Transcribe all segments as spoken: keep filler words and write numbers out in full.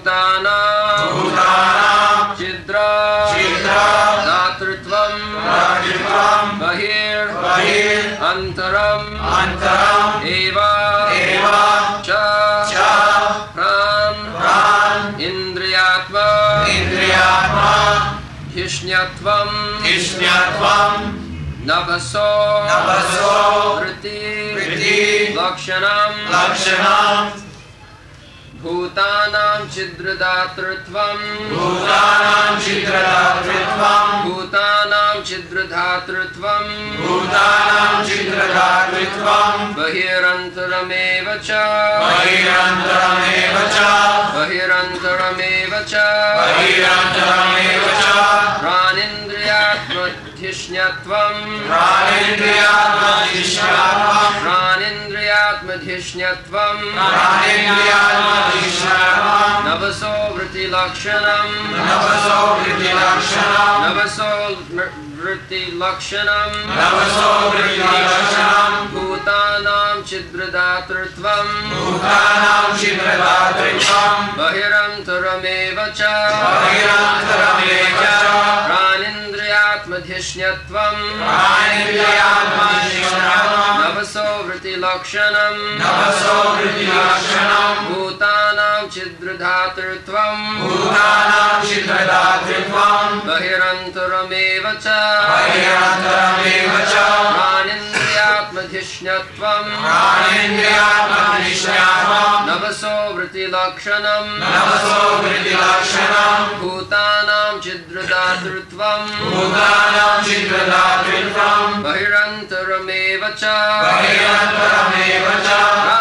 Bhutanam Bhutanam Chidra Chidra Datritvam Datritvam Bahir Bahir Antaram Antaram Eva Eva Cha Cha Pran Pran Indriyatma Indriyatma Hishnyatvam Ishnyatvam Navaso Navaso Vritti Vritti Lakshanam Lakshanam Bhutanam Chidradhatritvam Bhutanam Chidradhatritvam Bhutanam Chidradhatritvam Bhutanam Chidradhatritvam Bahirantarameva cha Bahirantarameva cha Bahirantarameva cha Bahirantarameva cha Pranindriyatmadhishnatvam Pranindriyatmadhishnatvam Pranindriyatmadhishnatvam Pranindriyatmadhishnatvam Navaso Vritti Lakshanam Navaso Vritti Lakshanam Navaso Vritti Lakshanam Navaso Vritti Lakshanam Bhutanam Chidradhatritvam Bhutanam Chidradhatritvam Bahirantarameva cha Bahirantarameva cha Pranindriyatmadhishnatvam Pranindriyatmadhishnatvam Navaso Vritti Lakshanam Navaso Vritti Lakshanam Bhutanam Chidradhatritvam Bhutanam Chidradhatritvam Bahirantarameva cha Bahirantarameva cha Pranindriyatmadhishnatvam Pranindriyatmadhishnatvam Navaso Vritti Lakshanam Navaso Vritti Lakshanam Bhutanam Chidradhatritvam Bhutanam Chidradhatritvam Bahirantarameva cha Bahirantarameva cha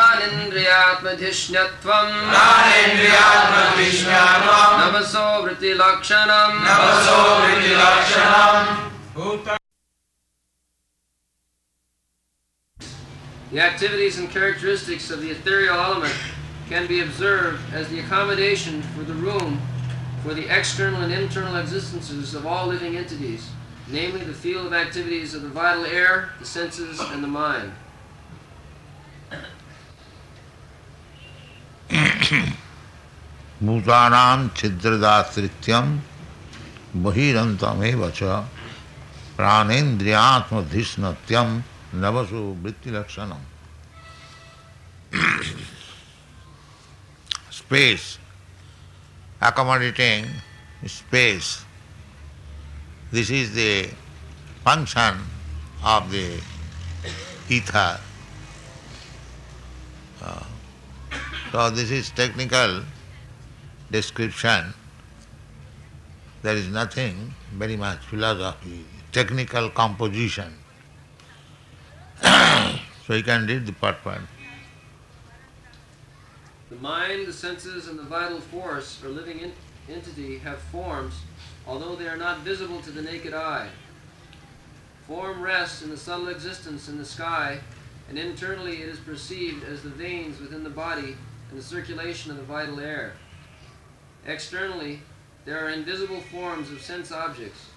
Pranindriyatmadhishnatvam Pranindriyatmadhishnatvam Navaso Vritti Lakshanam Navaso Vritti Lakshanam. The activities and characteristics of the ethereal element can be observed as the accommodation for the room for the external and internal existences of all living entities, namely the field of activities of the vital air, the senses, and the mind. Bhutanam Chidradhatrityam Bahirantameva cha Pranendriyatmadhisnatyam Navasu Vritti Lakshanam. Space, accommodating space. This is the function of the ether. Uh, so this is technical description. There is nothing very much philosophy, technical composition. So you can read the purport. The mind, the senses, and the vital force or living in- entity have forms, although they are not visible to the naked eye. Form rests in the subtle existence in the sky, and internally it is perceived as the veins within the body and the circulation of the vital air. Externally, there are invisible forms of sense objects.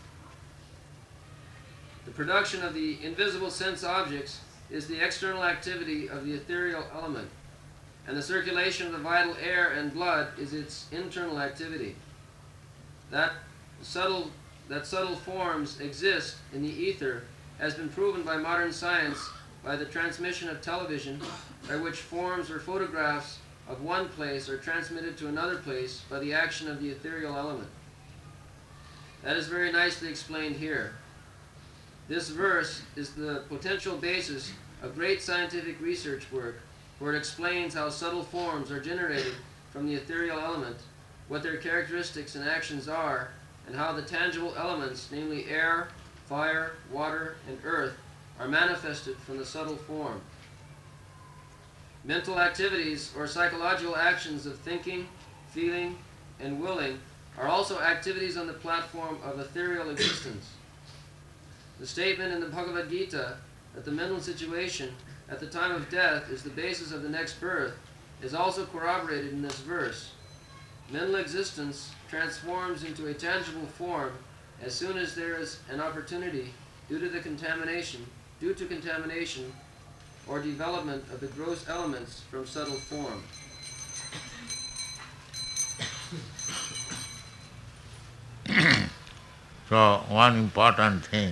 The production of the invisible sense objects is the external activity of the ethereal element, and the circulation of the vital air and blood is its internal activity. That subtle, that subtle forms exist in the ether has been proven by modern science by the transmission of television, by which forms or photographs of one place are transmitted to another place by the action of the ethereal element. That is very nicely explained here. This verse is the potential basis of great scientific research work, for it explains how subtle forms are generated from the ethereal element, what their characteristics and actions are, and how the tangible elements, namely air, fire, water, and earth, are manifested from the subtle form. Mental activities or psychological actions of thinking, feeling, and willing are also activities on the platform of ethereal existence. The statement in the Bhagavad Gita that the mental situation at the time of death is the basis of the next birth is also corroborated in this verse. Mental existence transforms into a tangible form as soon as there is an opportunity due to the contamination, due to contamination or development of the gross elements from subtle form. So one important thing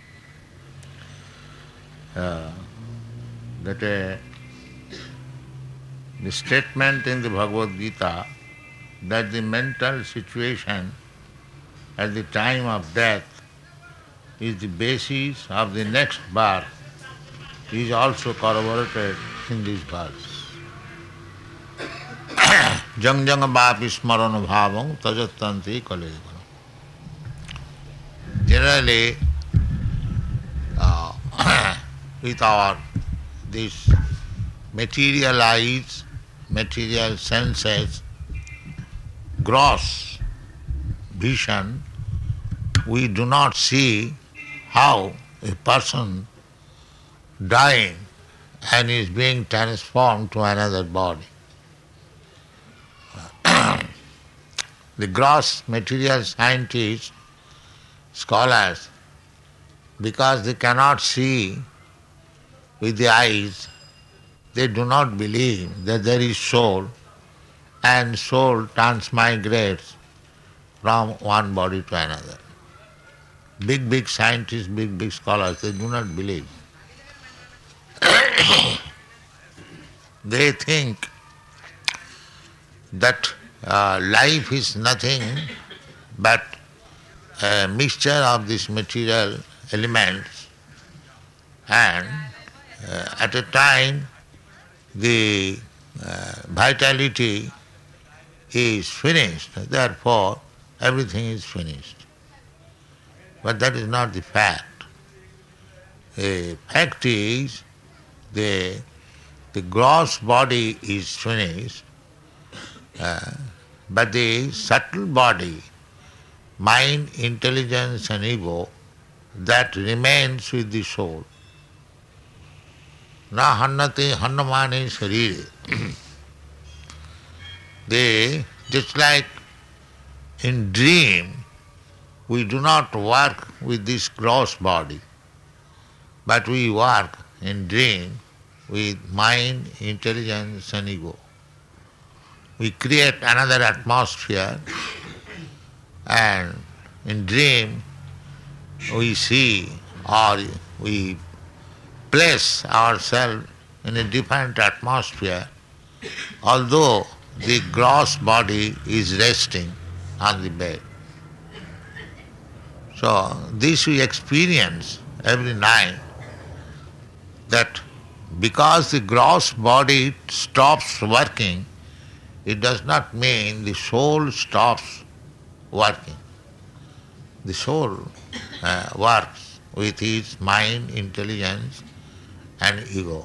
uh, that uh, the statement in the Bhagavad Gita that the mental situation at the time of death is the basis of the next birth is also corroborated in this verse. Jang jang bapi smarana bhavang tajattanti kaleva. Generally, uh, with our this material eyes, material senses, gross vision, we do not see how a person dying and is being transformed to another body. The gross material scientists, scholars, because they cannot see with the eyes, they do not believe that there is soul, and soul transmigrates from one body to another. Big, big scientists, big, big scholars, they do not believe. They think that uh, life is nothing but a mixture of these material elements, and uh, at a time the uh, vitality is finished, therefore everything is finished. But that is not the fact. The fact is the, the gross body is finished, uh, but the subtle body, mind, intelligence and ego, that remains with the soul. Na hannate hannamane sharire. They, just like in dream, we do not work with this gross body, but we work in dream with mind, intelligence and ego. We create another atmosphere, and in dream we see or we place ourselves in a different atmosphere, although the gross body is resting on the bed. So this we experience every night, that because the gross body stops working, it does not mean the soul stops working. The soul uh, works with its mind, intelligence and ego.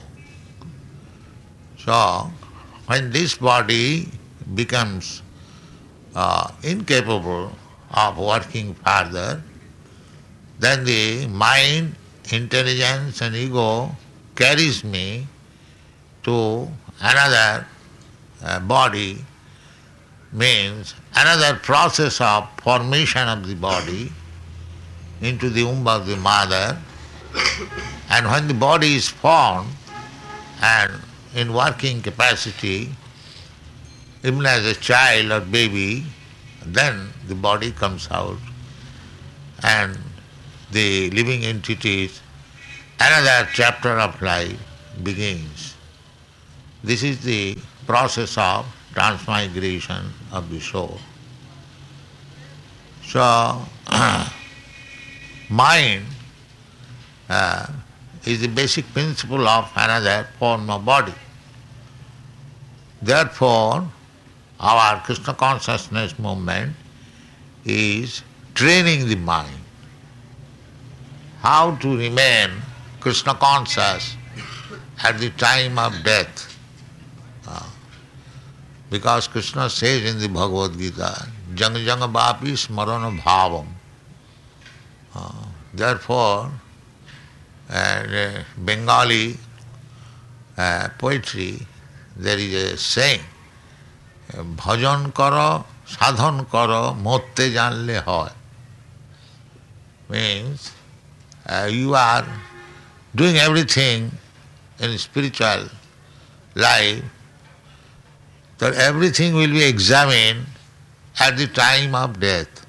So when this body becomes uh, incapable of working further, then the mind, intelligence and ego carries me to another uh, body, means another process of formation of the body into the womb of the mother. And when the body is formed and in working capacity, even as a child or baby, then the body comes out and the living entities, another chapter of life begins. This is the process of transmigration of the soul. So, mind uh, is the basic principle of another form of body. Therefore, our Krishna consciousness movement is training the mind how to remain Krishna conscious at the time of death. Uh, because Krishna says in the Bhagavad Gita, jang jang bapi smarana bhavam. Uh, therefore, and uh, Bengali uh, poetry, there is a saying, bhajan karo, sadhan karo, motte janle hoy. Means, uh, you are doing everything in spiritual life, that everything will be examined at the time of death,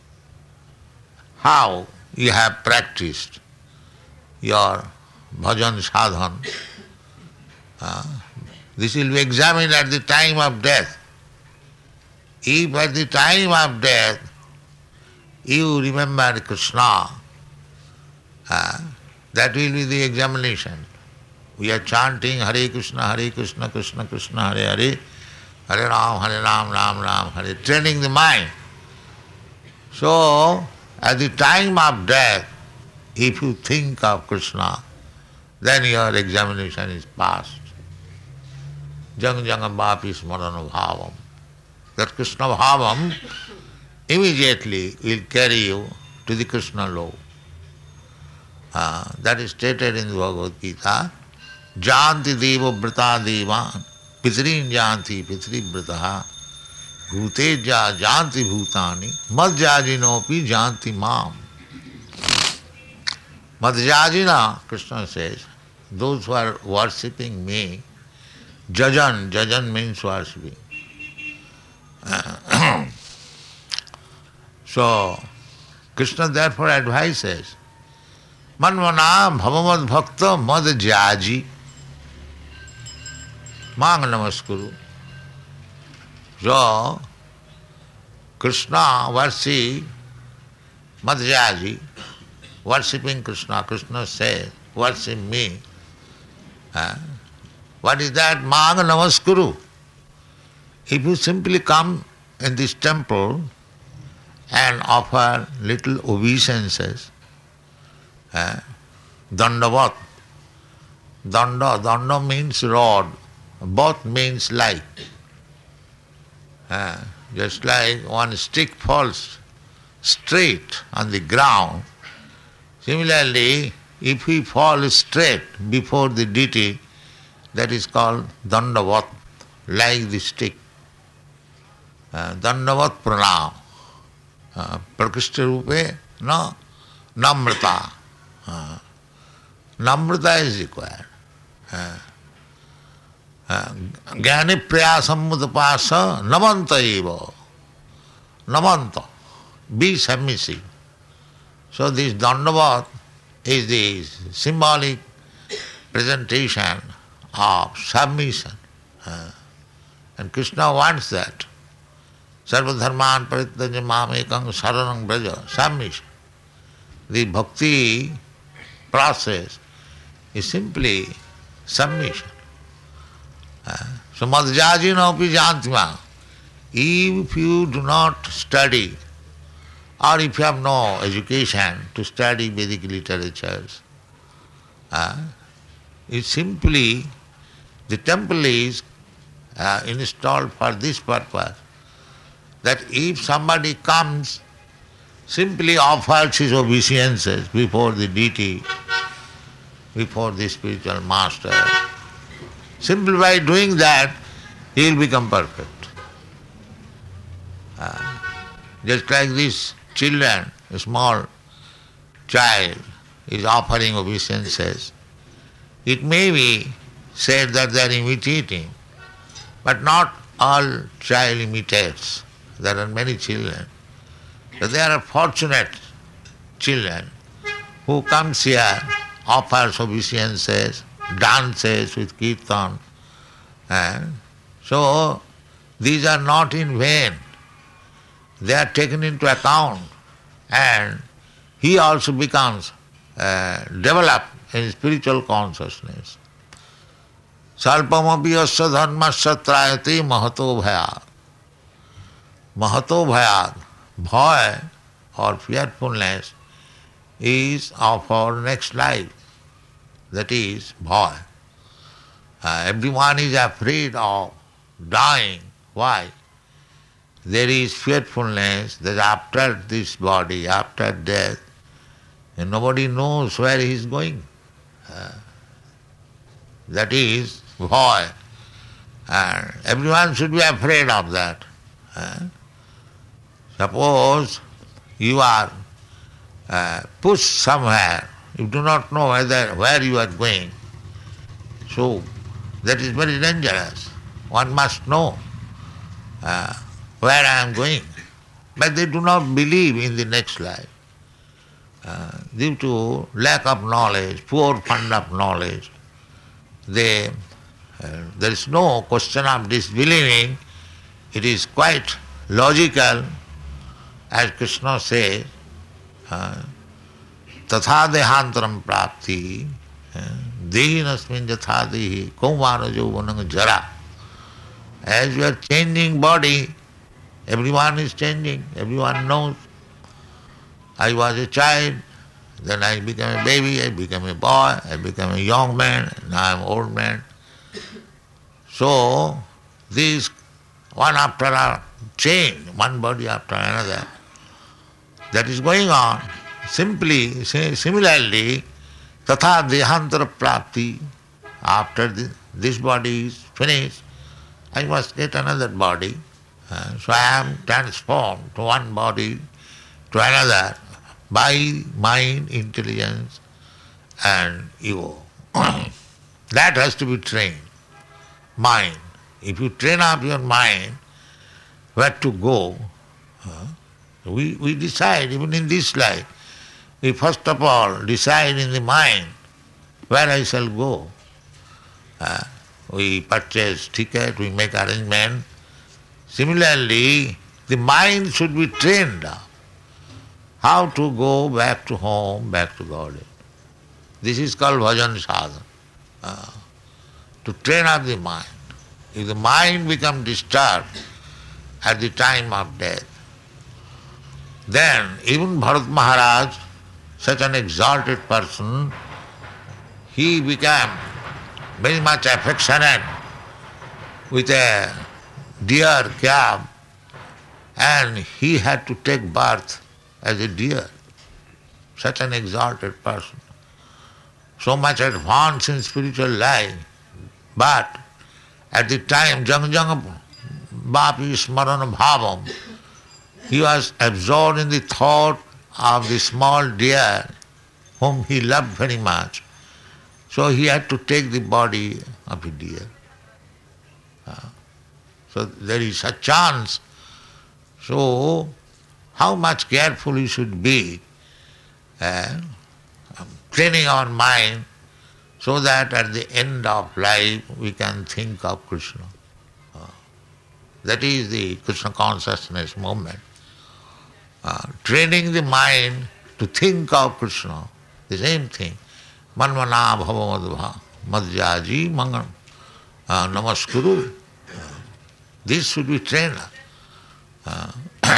how you have practiced your bhajan sadhan. Uh, this will be examined at the time of death. If at the time of death you remember Krishna, uh, that will be the examination. We are chanting Hare Krishna, Hare Krishna, Krishna Krishna, Hare Hare, Hare Ram, Hare Ram, Ram Ram, Hare, training the mind. So, at the time of death, if you think of Krishna, then your examination is passed. Jang janga bapi smarana bhavam. That Krishna bhavam immediately will carry you to the Krishna law. Uh, that is stated in the Bhagavad Gita. Janti deva brata devan, pitrin janti pitri brataha, bhuteja janti bhutani, madhyajinopi janti mam. Madhyajina, Krishna says, those who are worshipping me, jajan, jajan means worshipping. Uh, so, Krishna therefore advises, manvana bhavamad bhakta madhyaji, mang namaskuru. So, Krishna worship madhyaji, worshipping Krishna. Krishna says, worship me. Uh, what is that? Mang namaskuru. If you simply come in this temple and offer little obeisances, uh, dandavat, danda, danda means rod, both means like. Uh, just like one stick falls straight on the ground, similarly, if we fall straight before the deity, that is called dandavat, like the stick. Uh, dandavat pranam. Uh, Prakishta rupe, no, namrata. Uh, namrata is required. Uh, uh, Jnani prayasam mudapasa namanta eva. Namanta. Be submissive. So this dandavat is the symbolic presentation of submission. Uh, and Krishna wants that. Sarva dharman parityaja mamekam saranam braja, submission. The bhakti process is simply submission. Uh, so madhyajina api jantima. If you do not study, or if you have no education to study Vedic literatures, uh, it's simply, the temple is uh, installed for this purpose, that if somebody comes, simply offers his obeisances before the deity, before the spiritual master, simply by doing that, he will become perfect. Uh, just like these children, a small child is offering obeisances, it may be said that they are imitating, but not all child imitates. There are many children. But there are fortunate children who comes here, offers obeisances, dances with kirtan. And so these are not in vain. They are taken into account, and he also becomes uh, developed in spiritual consciousness. Salpamapi asya dharmasya trayate mahato bhayat. Mahato bhayat, bhaya or fearfulness is of our next life. That is bhaya. Uh, everyone is afraid of dying. Why? There is fearfulness that after this body, after death, and nobody knows where he is going. Uh, that is bhaya. And everyone should be afraid of that. Uh, suppose you are uh, pushed somewhere, you do not know whether where you are going. So that is very dangerous. One must know uh, where I am going. But they do not believe in the next life. Uh, due to lack of knowledge, poor fund of knowledge, they, uh, there is no question of disbelieving. It is quite logical, as Krishna says, uh, tatha dehantaram prapti, dehinasmin yatha dehi, kaumara jauvanam jara. As you are changing body, everyone is changing, everyone knows. I was a child, then I became a baby, I became a boy, I became a young man, now I am old man. So, this one after a change, one body after another, that is going on. Simply, similarly, tatha dehantara prapti, after the, this body is finished, I must get another body. Uh, so I am transformed to one body to another by mind, intelligence and ego. That has to be trained. Mind. If you train up your mind where to go, uh, we, we decide, even in this life, we first of all decide in the mind where I shall go. Uh, we purchase ticket, we make arrangement. Similarly, the mind should be trained up. How to go back to home, back to Godhead. This is called bhajan sadhana. Uh, to train up the mind. If the mind becomes disturbed at the time of death, then even Bharat Maharaj, such an exalted person, he became very much affectionate with a deer calf, and he had to take birth as a deer. Such an exalted person. So much advanced in spiritual life, but at the time, jang jang bapi smarana bhavam, he was absorbed in the thought of the small deer whom he loved very much. So he had to take the body of a deer. Uh, so there is a chance. So how much careful we should be uh, training our mind so that at the end of life we can think of Krishna. Uh, that is the Krishna consciousness movement. Uh, training the mind to think of Krishna, the same thing. Manvana bhava madhyaji mangal uh, namaskuru. Uh, this should be trained. Uh,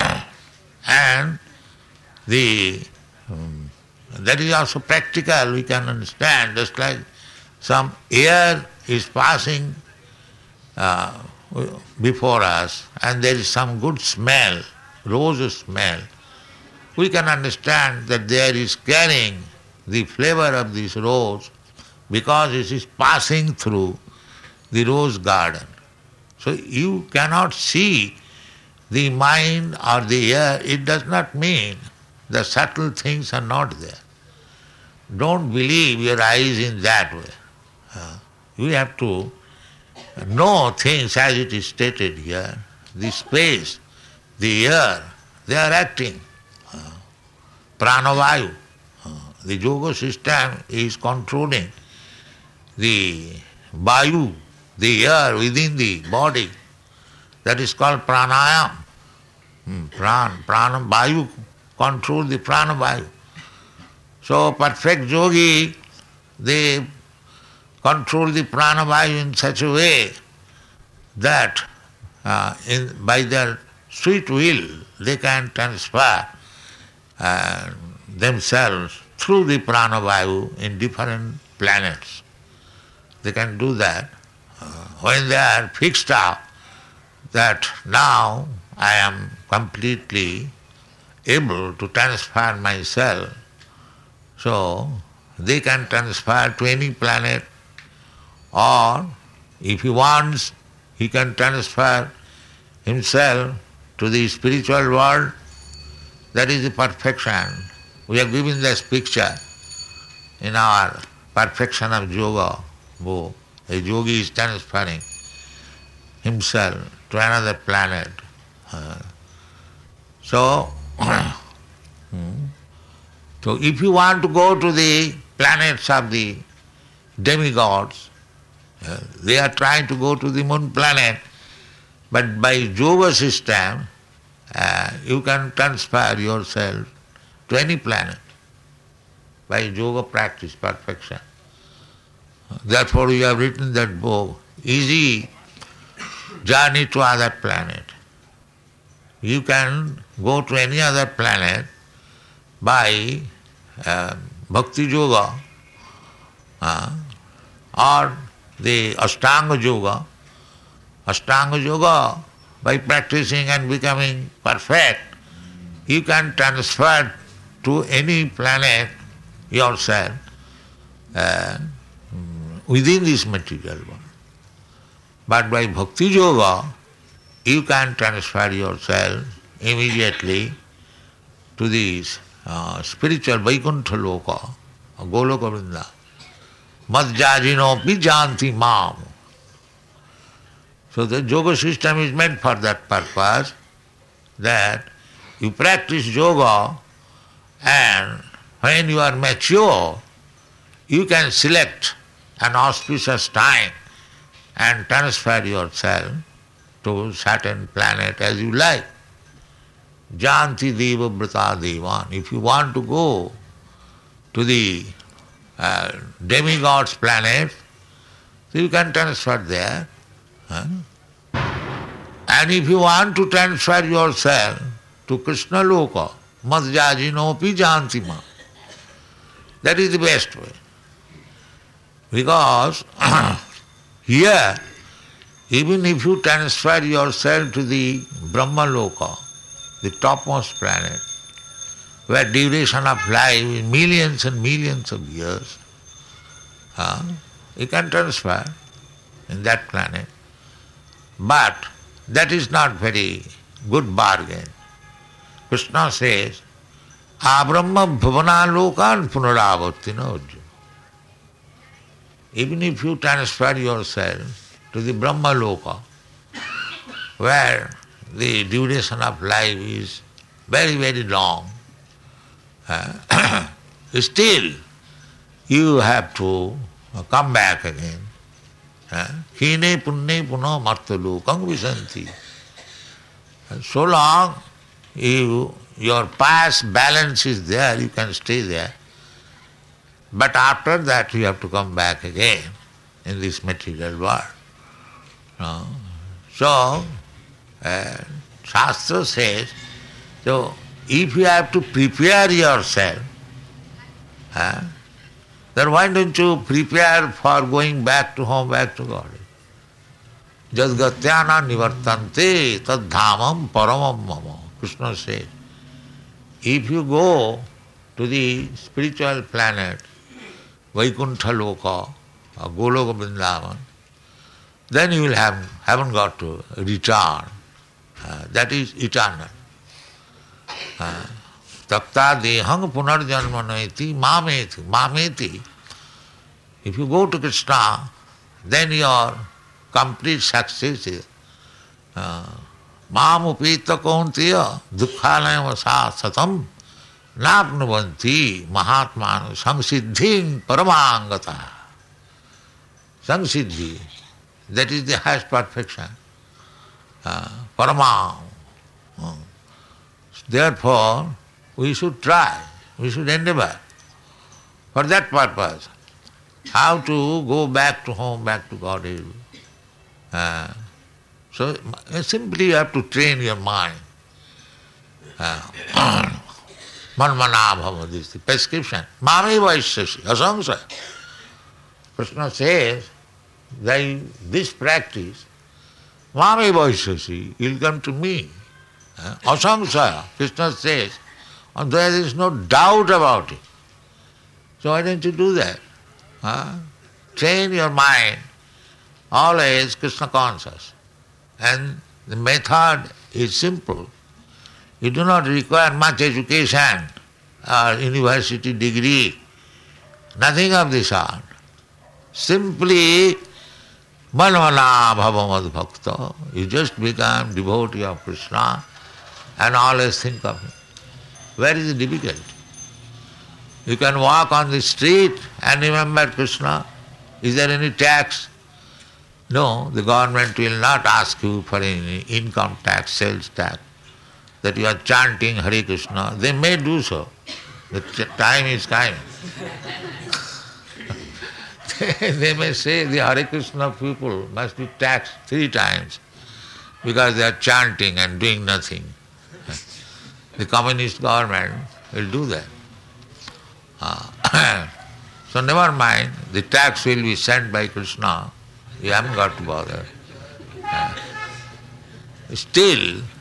and the um, that is also practical, we can understand, just like some air is passing uh, before us and there is some good smell, rose smell, we can understand that there is carrying the flavor of this rose because it is passing through the rose garden. So you cannot see the mind or the air. It does not mean the subtle things are not there. Don't believe your eyes in that way. Uh, you have to know things as it is stated here. The space, the air, they are acting. Uh, pranavayu. Uh, the yoga system is controlling the vayu, the air within the body. That is called pranayam. Hmm, pran, prana, vayu, control the pranavayu. So perfect yogi, they control the pranavayu in such a way that uh, in, by their sweet will they can transfer uh, themselves through the pranavayu in different planets. They can do that uh, when they are fixed up that now I am completely able to transfer myself. So they can transfer to any planet, or if he wants, he can transfer himself to the spiritual world. That is the perfection. We have given this picture in our perfection of yoga book. A yogi is transferring himself to another planet. Uh, so, so if you want to go to the planets of the demigods, uh, they are trying to go to the moon planet, but by yoga system, uh, you can transfer yourself to any planet by yoga practice, perfection. Therefore we have written that book, Easy Journey to Other Planet. You can go to any other planet by uh, Bhakti Yoga uh, or the Ashtanga Yoga. Ashtanga Yoga, by practicing and becoming perfect, you can transfer to any planet yourself uh, within this material world. But by Bhakti Yoga, you can transfer yourself immediately to this uh, spiritual Vaikuntha Loka, Goloka Vrinda. Madhyajinopi janti mam. So the yoga system is meant for that purpose, that you practice yoga and when you are mature, you can select an auspicious time and transfer yourself to certain planet as you like. Janti deva brata devan. If you want to go to the uh, demigods planet, so you can transfer there. Huh? And if you want to transfer yourself to Krishna Loka, madhyajinopi janti ma. That is the best way. Because here, even if you transfer yourself to the Brahma Loka, the topmost planet, where duration of life is millions and millions of years, uh, you can transfer in that planet. But that is not very good bargain. Krishna says, Abrahma bhavana lokan punaravartina Arjuna. Even if you transfer yourself to the Brahma Loka, where the duration of life is very, very long, uh, still you have to come back again. Hine punne puno martha lokam visanti. So long you, your past balance is there, you can stay there. But after that you have to come back again in this material world. No? So, uh, Shastra says, so if you have to prepare yourself, uh, then why don't you prepare for going back to home, back to God? Jadgatyana nivartante tad dhamam paramam mama. Krishna says, if you go to the spiritual planet, Vaikuntha Loka, or Goloka Vrindavan, then you will have, haven't got to return. Uh, that is eternal. Takta dehang punarjanmaneti mameti. Mameti. If you go to Krishna, then your complete success is mam upeta kaunteya dukkhalayam sa satam napnuvanti mahatman samsiddhim paramangata. Samsiddhi, that is the highest perfection. Uh, paramam. Uh, therefore, we should try, we should endeavor for that purpose. How to go back to home, back to Godhead. Uh, so simply you have to train your mind. Uh, Manmana bhava, this is the prescription. Mami vaishyasi, asamsaya. Krishna says, that this practice, Mami vaishyasi, you'll come to me. Uh, asamsaya, Krishna says, and there is no doubt about it. So why don't you do that? Huh? Train your mind always Krishna conscious. And the method is simple. You do not require much education or university degree, nothing of this sort. Simply Manvana bhavamad bhakta. You just become devotee of Krishna and always think of him. Where is the difficulty? You can walk on the street and remember Krishna. Is there any tax? No, the government will not ask you for any income tax, sales tax, that you are chanting Hare Krishna. They may do so. The time is coming. They may say the Hare Krishna people must be taxed three times because they are chanting and doing nothing. The communist government will do that. Uh, so never mind, the tax will be sent by Krishna. You haven't got to bother. Uh, still,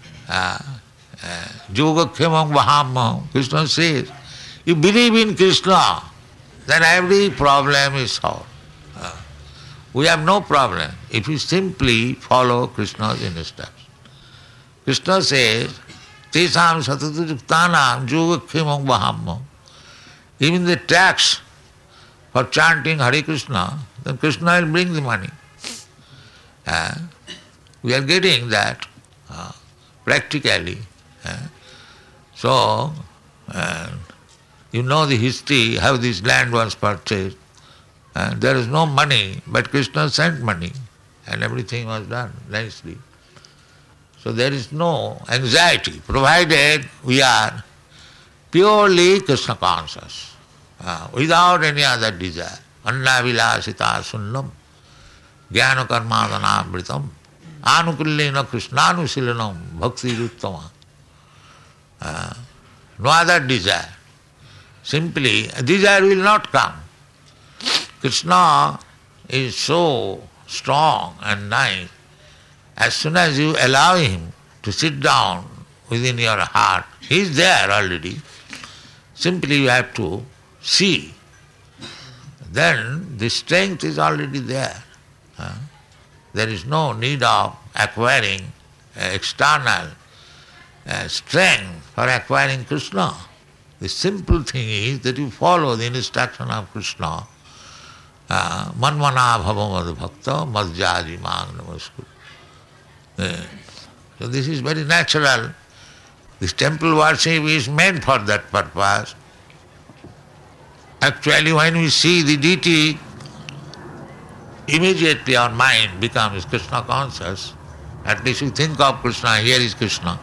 Yoga Khemam Vaham, Krishna says, you believe in Krishna, then every problem is solved. Uh, we have no problem if you simply follow Krishna's instructions. Krishna says, Tesam sataduktanam yoga khemam vaham. Even the tax for chanting Hare Krishna, then Krishna will bring the money. Uh, we are getting that uh, practically. Uh, so, uh, you know the history, how this land was purchased. Uh, there is no money, but Krishna sent money and everything was done nicely. So there is no anxiety, provided we are purely Krishna conscious, uh, without any other desire. Anna vilasita sunnam, jnana karmadana vritam, anukullena krishnanushilanam bhakti ruttama. Uh, no other desire. Simply, desire will not come. Krishna is so strong and nice. As soon as you allow him to sit down within your heart, he is there already. Simply you have to see. Then the strength is already there. Uh, there is no need of acquiring uh, external uh, strength for acquiring Krishna. The simple thing is that you follow the instruction of Krishna. Manvana bhavamad bhakta madhyaji mang namaskuru. So this is very natural. This temple worship is meant for that purpose. Actually, when we see the deity, immediately our mind becomes Krishna conscious. At least we think of Krishna, here is Krishna.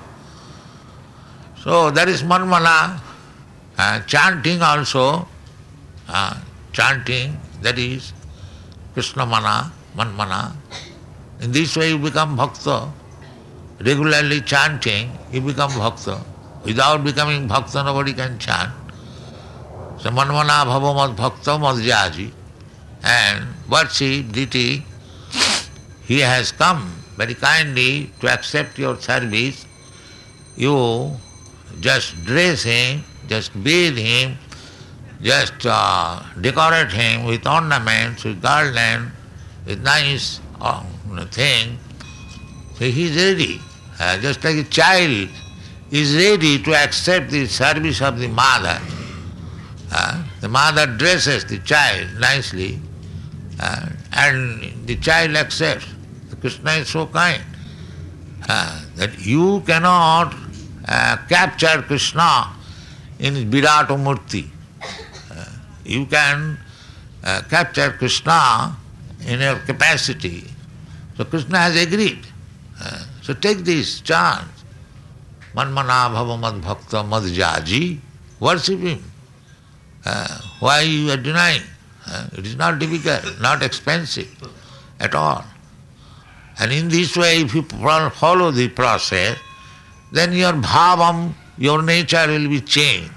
So that is manvana. Uh, chanting also, uh, chanting, that is Krishna mana, manmana. In this way you become bhakta. Regularly chanting, you become bhakta. Without becoming bhakta, nobody can chant. So manmana bhavamad bhakta madhyaji. And worship deity, he has come very kindly to accept your service. You just dress him, just bathe him, just uh, decorate him with ornaments, with garland, with nice uh, thing. So he is ready. Uh, just like a child is ready to accept the service of the mother. Uh, the mother dresses the child nicely uh, and the child accepts. Krishna is so kind uh, that you cannot uh, capture Krishna in his Virata Murti. Uh, you can uh, capture Krishna in your capacity. So Krishna has agreed. Uh, so take this chance. Manmana bhavamad bhakta madhyaji. Worship him. Uh, why you are denying? Uh, it is not difficult, not expensive at all. And in this way, if you follow the process, then your bhavam, your nature will be changed.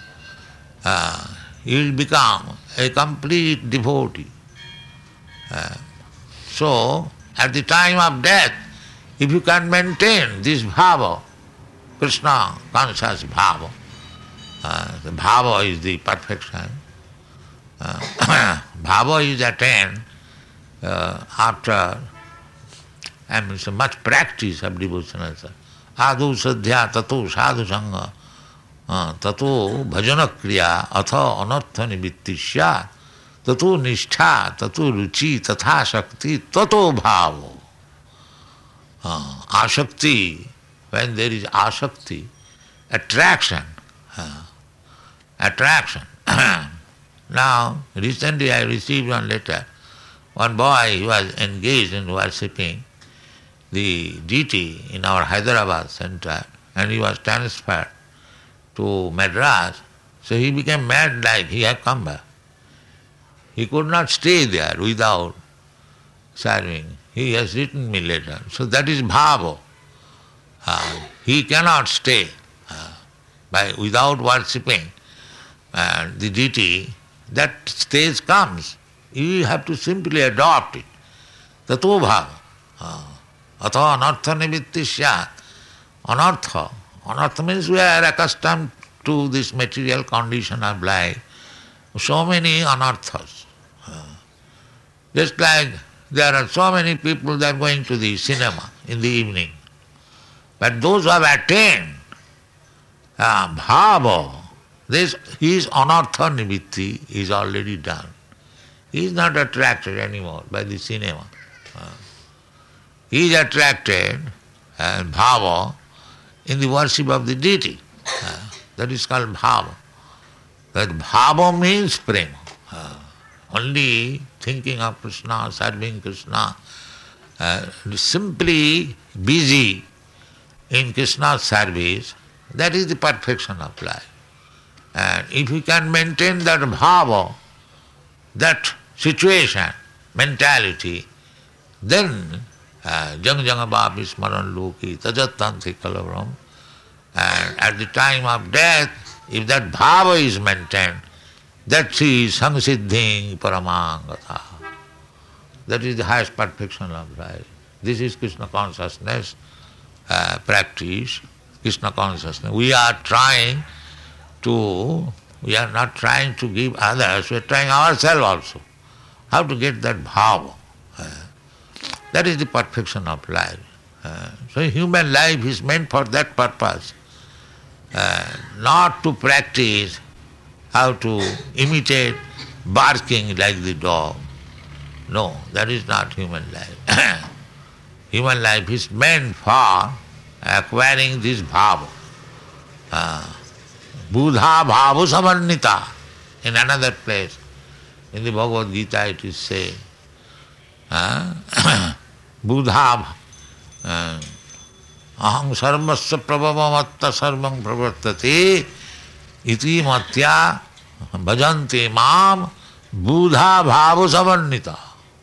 Uh, you will become a complete devotee. Uh, so, at the time of death, if you can maintain this bhava, Krishna conscious bhava, uh, the bhava is the perfection. Uh, bhava is attained uh, after I mean, so much practice of devotional service. Adu sadhya tato sadhu sangha tato bhajana kriya atha anartha nivittisya Tato nishtha, tato ruchi, tatha shakti, tato bhavo. Uh, ashakti, when there is ashakti, attraction, uh, attraction. Now, recently I received one letter. One boy, he was engaged in worshipping the deity in our Hyderabad center, and he was transferred to Madras. So he became mad like he had come back. He could not stay there without serving. He has written me later. So that is bhava. Uh, he cannot stay uh, by without worshipping uh, the deity. That stage comes. You have to simply adopt it. Tato bhava. Uh, Atha anartha nivitti syat. Anartha. Anartha means we are accustomed to this material condition of life. So many anarthas. Uh, just like there are so many people that are going to the cinema in the evening. But those who have attained uh, bhava, this his anartha nivitti is already done. He is not attracted anymore by the cinema. Uh, he is attracted, uh, bhava, in the worship of the deity. Uh, that is called bhava. That bhava means prema. Uh, only thinking of Krishna, serving Krishna, uh, simply busy in Krishna's service, that is the perfection of life. And if we can maintain that bhava, that situation, mentality, then jang jang bhavi smaran loki tajattanti kalavaram, and at the time of death, if that bhava is maintained, that is samsiddhi paramangata. That is the highest perfection of life. This is Krishna consciousness uh, practice, Krishna consciousness. We are trying to, we are not trying to give others, we are trying ourselves also. How to get that bhava. Uh, that is the perfection of life. Uh, so human life is meant for that purpose. Uh, not to practice how to imitate barking like the dog. No, that is not human life. Human life is meant for acquiring this bhava. Uh, Buddha bhava samannita. In another place, in the Bhagavad Gita it is said, uh, Buddha uh, aham sarvasya prabhavamatta sarvam pravartate iti matya bhajante mam buddha bhava samannita.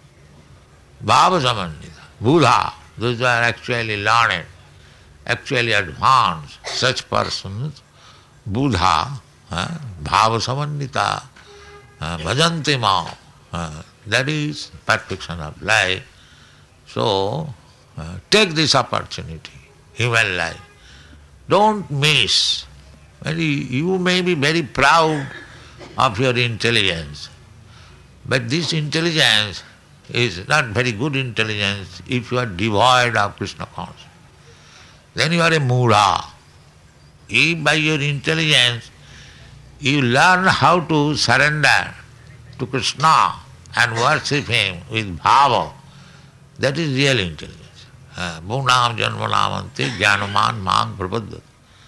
Bhava samannita. Buddha, those who are actually learned, actually advanced, such persons, Buddha, uh, bhava samannita, uh, bhajante mam. Uh, that is perfection of life. So, uh, take this opportunity, human life. Don't miss. Very, you may be very proud of your intelligence, but this intelligence is not very good intelligence if you are devoid of Krishna consciousness. Then you are a mudha. If by your intelligence you learn how to surrender to Krishna and worship Him with bhava, that is real intelligence. Bhunam janmanamante jnanaman mang prapaddati.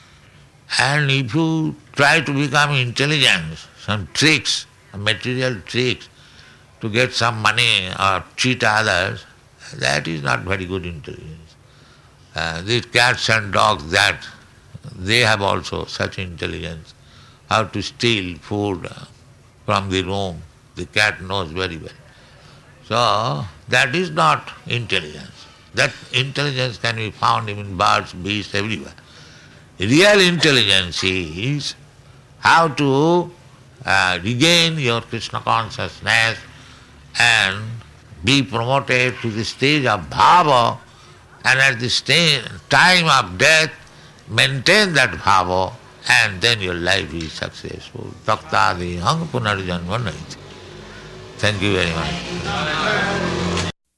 And if you try to become intelligent, some tricks, material tricks, to get some money or cheat others, that is not very good intelligence. Uh, these cats and dogs, that they have also such intelligence, how to steal food from the room. The cat knows very well. So, that is not intelligence. That intelligence can be found in birds, beasts, everywhere. Real intelligence is how to uh, regain your Krishna consciousness and be promoted to the stage of bhava, and at the stage, time of death, maintain that bhava, and then your life is successful. Taktadi hang punarjanma naiti. Thank you very much.